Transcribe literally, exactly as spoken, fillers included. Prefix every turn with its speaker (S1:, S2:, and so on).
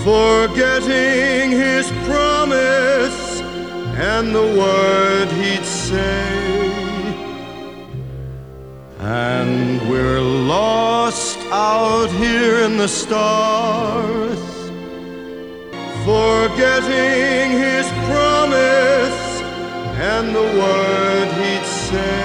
S1: forgetting his promise and the word he'd say. And we're lost out here in the stars, forgetting his promise and the word he'd say.